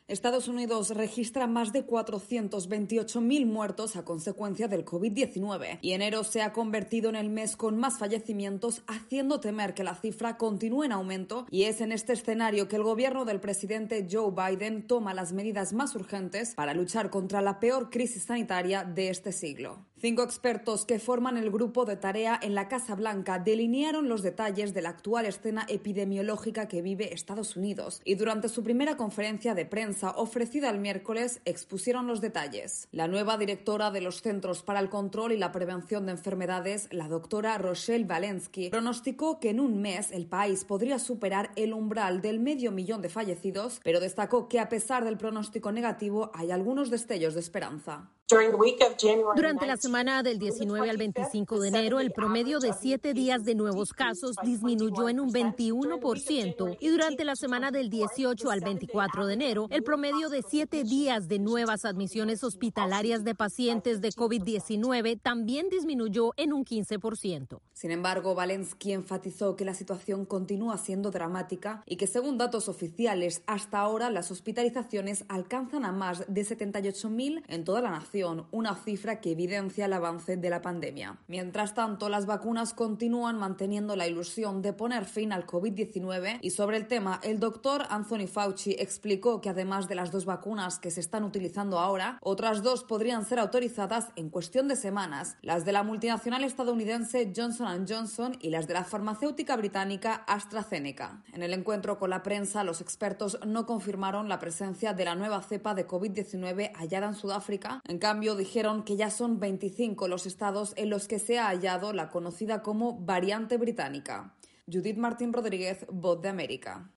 Estados Unidos registra más de 428.000 muertos a consecuencia del COVID-19 y enero se ha convertido en el mes con más fallecimientos, haciendo temer que la cifra continúe en aumento, y es en este escenario que el gobierno del presidente Joe Biden toma las medidas más urgentes para luchar contra la peor crisis sanitaria de este siglo. 5 expertos que forman el grupo de tarea en la Casa Blanca delinearon los detalles de la actual escena epidemiológica que vive Estados Unidos y durante su primera conferencia de prensa ofrecida el miércoles expusieron los detalles. La nueva directora de los Centros para el Control y la Prevención de Enfermedades, la doctora Rochelle Walensky, pronosticó que en un mes el país podría superar el umbral del 500.000 de fallecidos, pero destacó que a pesar del pronóstico negativo hay algunos destellos de esperanza. Durante la semana del 19 al 25 de enero, el promedio de 7 días de nuevos casos disminuyó en un 21% y durante la semana del 18 al 24 de enero, el promedio de 7 días de nuevas admisiones hospitalarias de pacientes de COVID-19 también disminuyó en un 15%. Sin embargo, Walensky enfatizó que la situación continúa siendo dramática y que, según datos oficiales, hasta ahora las hospitalizaciones alcanzan a más de 78.000 en toda la nación, una cifra que evidencia el avance de la pandemia. Mientras tanto, las vacunas continúan manteniendo la ilusión de poner fin al COVID-19 y sobre el tema, el doctor Anthony Fauci explicó que además de las 2 vacunas que se están utilizando ahora, otras 2 podrían ser autorizadas en cuestión de semanas, las de la multinacional estadounidense Johnson & Johnson y las de la farmacéutica británica AstraZeneca. En el encuentro con la prensa, los expertos no confirmaron la presencia de la nueva cepa de COVID-19 hallada en Sudáfrica. En cambio, dijeron que ya son 25 los estados en los que se ha hallado la conocida como variante británica. Judith Martín Rodríguez, Voz de América.